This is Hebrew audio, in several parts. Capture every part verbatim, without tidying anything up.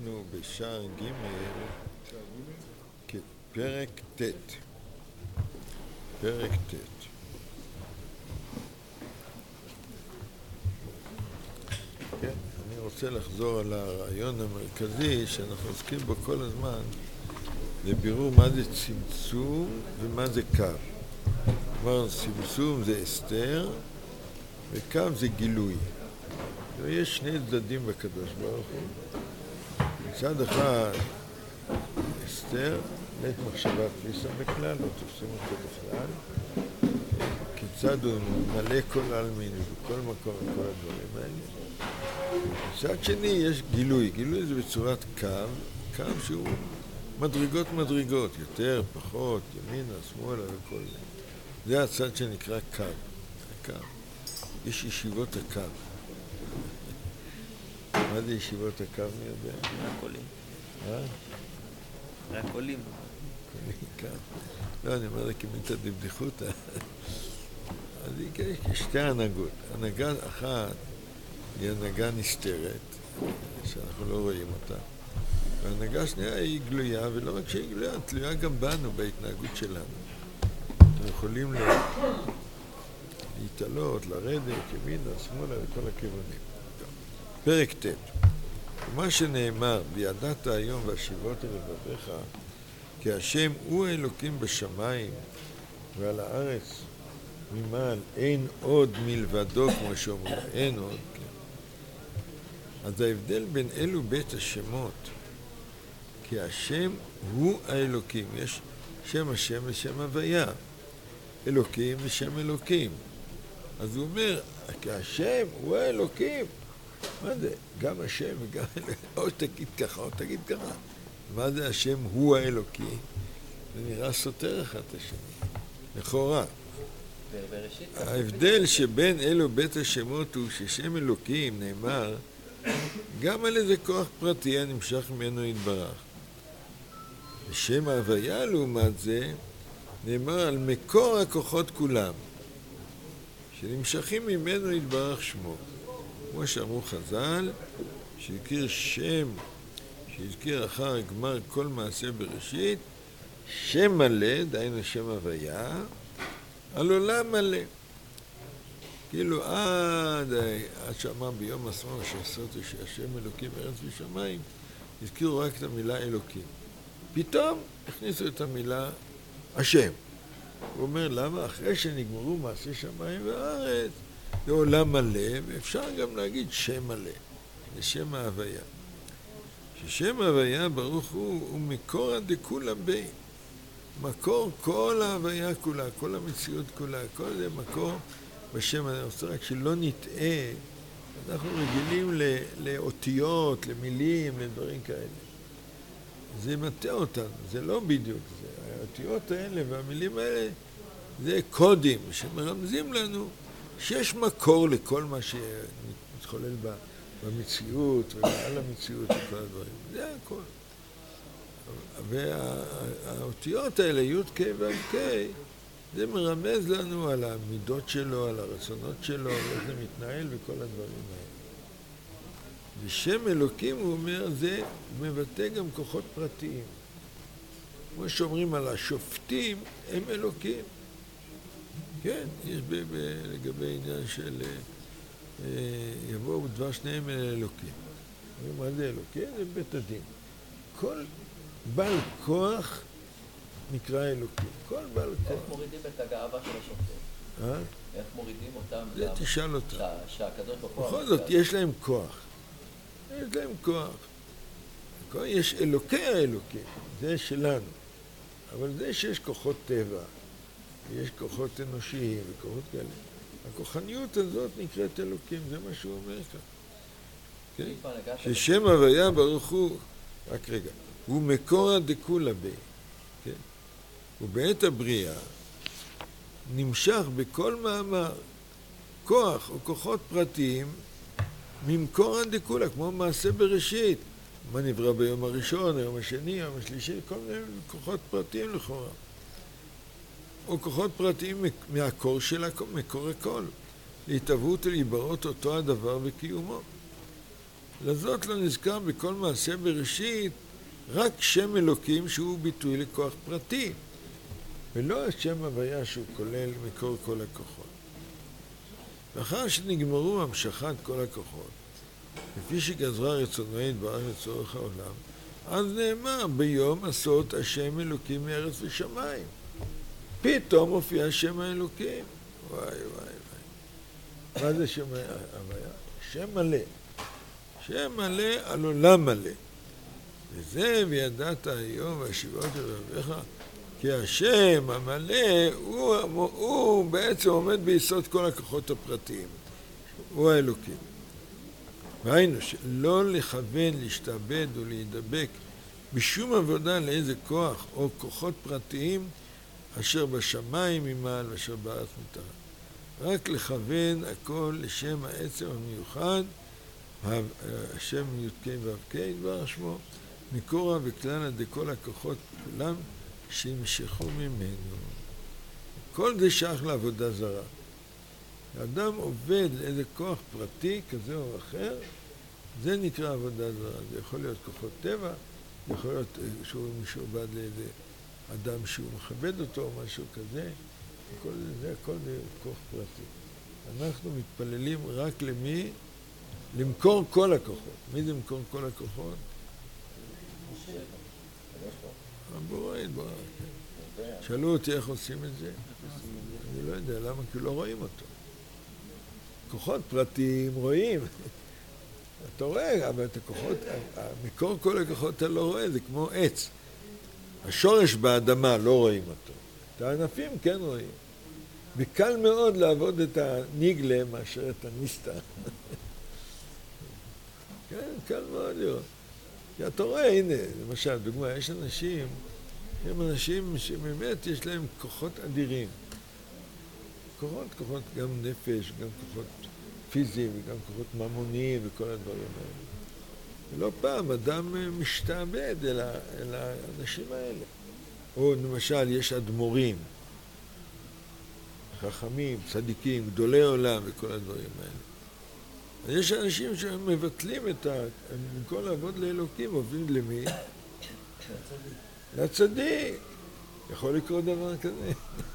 אנחנו בשער ג' פרק ט', פרק ט'. כן, אני רוצה לחזור על הרעיון המרכזי שאנחנו עוסקים בו כל הזמן, לבירור מה זה צמצום ומה זה קו. כלומר, צמצום זה הסתר וקו זה גילוי. יש שני צדדים בקדוש ברוך הוא. מצד אחד, הסתר, נט מחשבה תפיסה בכלל, לא תופסים אותו בכלל. כיצד הוא מלא כל העלמין ובכל מקום וכל הדברים האלה. מצד שני, יש גילוי. גילוי זה בצורת קו, קו שהוא מדרגות מדרגות, יותר, פחות, ימינה, שמאלה וכל זה. זה הצד שנקרא קו. הקו. יש ישיבות הקו. מה זה ישיבות הקו מי יודע? מהקולים. אה? מהקולים. קולים קו. לא, אני אומר לכמיתא דבדיחותא. אז יש שתי הנהגות. הנהגה אחת היא הנהגה נסתרת, שאנחנו לא רואים אותה. וההנהגה השנייה היא גלויה, ולא רק שהיא גלויה, תלויה גם בנו, בהתנהגות שלנו. אנחנו יכולים להתעלות, לרדת, ימינה, שמאלה וכל הכיוונים. פרק ט'. ומה שנאמר, וידעת היום והשיבות לבביך, כי השם הוא האלוקים בשמיים ועל הארץ ממעל, אין עוד מלבדו, כמו שאומרים, אין עוד, כן. אז ההבדל בין אלו בית השמות, כי השם הוא האלוקים, יש שם השם ושם הוויה, אלוקים ושם אלוקים. אז הוא אומר, כי השם הוא האלוקים, מה זה? גם השם וגם אלוקים, או תגיד ככה או תגיד ככה. מה זה השם הוא האלוקי? זה נראה סותר אחד את השני, לכאורה. ההבדל שבין אלו בית השמות הוא ששם אלוקים נאמר גם על איזה כוח פרטי הנמשך ממנו יתברך. ושם ההוויה לעומת זה נאמר על מקור הכוחות כולם שנמשכים ממנו יתברך שמו. כמו שאמרו חז"ל, שהזכיר שם, שהזכיר אחר גמר כל מעשה בראשית, שם מלא, דהיינו שם הוויה, על עולם מלא. כאילו עד, עד שאמר ביום הסמור שעשות שהשם אלוקים בארץ ושמיים, הזכירו רק את המילה אלוקים. פתאום הכניסו את המילה השם. הוא אומר למה? אחרי שנגמרו מעשה שמיים וארץ, זה עולם מלא, ואפשר גם להגיד שם מלא. זה שם ההוויה. ששם ההוויה ברוך הוא, הוא מקור דכולה בי. מקור כל ההוויה כולה, כל המציאות כולה, כל זה מקור בשם. אני רוצה רק שלא נטעה, אנחנו רגילים לאותיות, למילים, לדברים כאלה. זה מטעה אותנו, זה לא בדיוק זה. האותיות האלה והמילים האלה זה קודים שמרמזים לנו שיש מקור לכל מה שמתחולל במציאות ובעל המציאות וכל הדברים. זה הכל. והאותיות האלה, י' ק' ועד ק', זה מרמז לנו על המידות שלו, על הרצונות שלו, על איך זה מתנהל וכל הדברים האלה. ושם אלוקים, הוא אומר, זה מבטא גם כוחות פרטיים. כמו שאומרים על השופטים, הם אלוקים. כן, יש ב- ב- לגבי עניין של אה, יבואו בדבר שניהם אל אלוקים. מה זה אלוקים? זה בית הדין. כל בעל כוח נקרא אלוקים. כל בעל כוח. איך מורידים את הגאווה של השופטים? אה? איך מורידים אותם? זה תשאל אותם. שה- שהקדוש ברוך הוא... בכל זאת, יש להם כוח. יש להם כוח. כוח. יש אלוקי האלוקים, זה שלנו. אבל זה שיש כוחות טבע, ויש כוחות אנושיים וכוחות כאלה. הכוחניות הזאת נקראת אלוקים, זה מה שהוא אומר כאן. כן? ששם הוויה ברוך הוא, רק רגע, הוא מקור דכולה בי. כן? ובעת הבריאה נמשך בכל מאמר כוח או כוחות פרטיים ממקור דכולה, כמו מעשה בראשית. מה נברא ביום הראשון, היום השני, היום השלישי, כל מיני כוחות פרטיים לכאורה. או כוחות פרטיים מהקור של מקור הכל. להתהוות ולהיברות אותו הדבר וקיומו. לזאת לא נזכר בכל מעשה בראשית רק שם אלוקים שהוא ביטוי לכוח פרטי, ולא השם הוויה שהוא כולל מקור כל הכוחות. לאחר שנגמרו המשכת כל הכוחות, לפי שגזרה רצונו יתברך לצורך העולם, אז נאמר ביום עשות השם אלוקים מארץ ושמיים. פתאום הופיע שם האלוקים. וואי וואי וואי. מה זה שם הוויה? שם מלא. שם מלא על עולם מלא. וזה וידעת היום והשיבות של רבך, כי השם המלא הוא, הוא בעצם עומד ביסוד כל הכוחות הפרטיים. הוא האלוקים. והיינו שלא לכוון, להשתעבד או להידבק בשום עבודה לאיזה כוח או כוחות פרטיים אשר בשמיים ממעל ואשר בארץ מתחת. רק לכוון הכל לשם העצם המיוחד, השם י"ק ו"ק דבר שמו, מקורא וכלל עד כל הכוחות כולם שימשכו ממנו. כל זה שייך לעבודה זרה. האדם עובד לאיזה כוח פרטי כזה או אחר, זה נקרא עבודה זרה. זה יכול להיות כוחות טבע, זה יכול להיות שהוא משועבד לאיזה אדם שהוא מכבד אותו או משהו כזה. כל זה, הכל זה כוח פרטי. אנחנו מתפללים רק למי? למכור כל הכוחות. מי זה למכור כל הכוחות? הבורא יתברך. שאלו אותי איך עושים את זה? אני לא יודע למה, כי לא רואים אותו. כוחות פרטיים רואים. אתה רואה, אבל את הכוחות, מקור כל הכוחות אתה לא רואה, זה כמו עץ. השורש באדמה לא רואים אותו. את הענפים כן רואים. וקל מאוד לעבוד את הנגלה מאשר את הניסטה. כן, קל מאוד לראות. כי אתה רואה, הנה, למשל, דוגמה, יש אנשים, הם אנשים שבאמת יש להם כוחות אדירים. כוחות, כוחות גם נפש, גם כוחות פיזיים, וגם כוחות ממוניים וכל הדברים האלה. ולא פעם אדם משתעבד אל, אל האנשים האלה. או למשל, יש אדמו"רים, חכמים, צדיקים, גדולי עולם וכל הדברים האלה. יש אנשים שמבטלים את ה... במקום לעבוד לאלוקים, עובדים למי? לצדיק. יכול לקרות דבר כזה.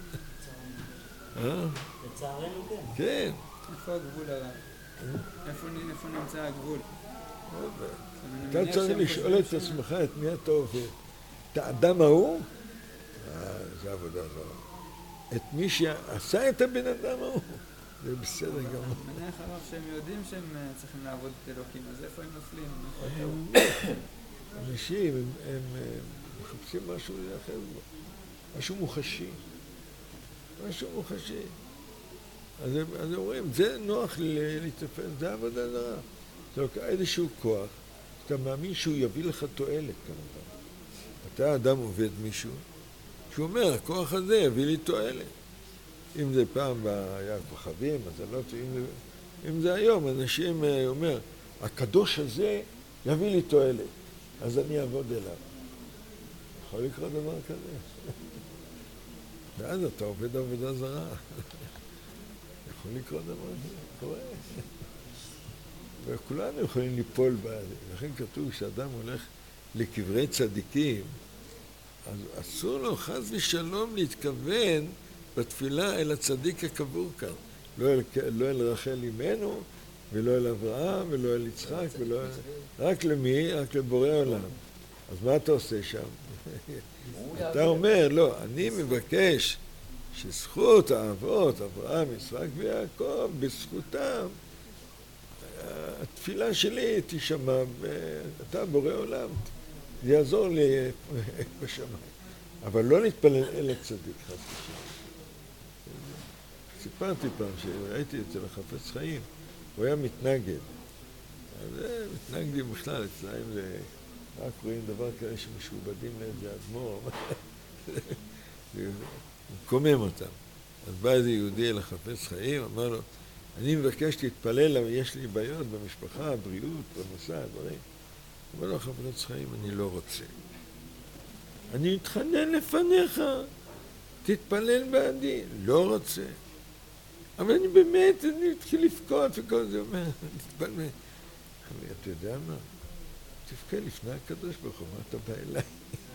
לצערנו כן. כן. איפה הגבול עליו? איפה נמצא הגבול? אתה צריך לשאול את עצמך את מי אתה עובד. את האדם ההוא? זה עבודה זרה. את מי שעשה את הבן אדם ההוא? זה בסדר גמור. אני מניח עליו שהם יודעים שהם צריכים לעבוד את אלוקים, אז איפה הם נופלים? אנשים, הם מחפשים משהו לאחר בו. משהו מוחשי. משהו מוחשי. אז הם אומרים, זה נוח להתאפס, זה עבודה זרה. זה לוקח איזשהו כוח, אתה מאמין שהוא יביא לך תועלת כמובן. אתה אדם עובד מישהו, שהוא אומר, הכוח הזה יביא לי תועלת. אם זה פעם היה כוכבים, אז זה לא... אם זה, אם זה היום, אנשים אומר, הקדוש הזה יביא לי תועלת, אז אני אעבוד אליו. יכול לקרוא דבר כזה. ואז אתה עובד עבודה זרה. יכול לקרוא דבר כזה, קורה. וכולנו יכולים ליפול בזה. לכן כתוב שאדם הולך לקברי צדיקים, אז אסור לו חס ושלום להתכוון בתפילה אל הצדיק הקבור כאן. לא אל, לא אל רחל אמנו, ולא אל אברהם, ולא אל יצחק, ולא אל... רק למי? רק לבורא עולם. אז מה אתה עושה שם? אתה אומר, לא, אני מבקש שזכות האבות, אברהם, יצחק ויעקב, בזכותם, התפילה שלי תשמע, ואתה בורא עולם, זה יעזור לי בשמיים. אבל לא נתפלל אל הצדיק, חס ושלום. סיפרתי פעם שראיתי אצל החפץ חיים, הוא היה מתנגד. אז מתנגדים בכלל, אצלהם זה... רק רואים דבר כזה שמשובדים לאיזה אדמו"ר, מקומם אותם. אז בא איזה יהודי אל החפץ חיים, אמר לו, אני מבקש להתפלל, יש לי בעיות במשפחה, בריאות, במסע, דברים. אמר לו, החפץ חיים, אני לא רוצה. אני מתחנן לפניך, תתפלל בעדי. לא רוצה. אבל אני באמת, אני מתחיל לבכות וכל זה, אומר, תתפלל. לי, אתה יודע מה? תבכה לפני הקדוש ברוך הוא, מה אתה בא אליי?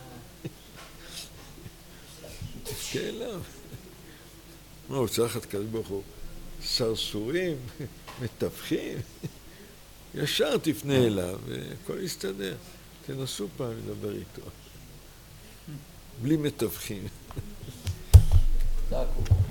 תבכה אליו. מה, הוא צריך את הקדוש ברוך הוא? סרסורים, מתווכים, ישר תפנה אליו והכל יסתדר. תנסו פעם לדבר איתו. בלי מתווכים. דקו.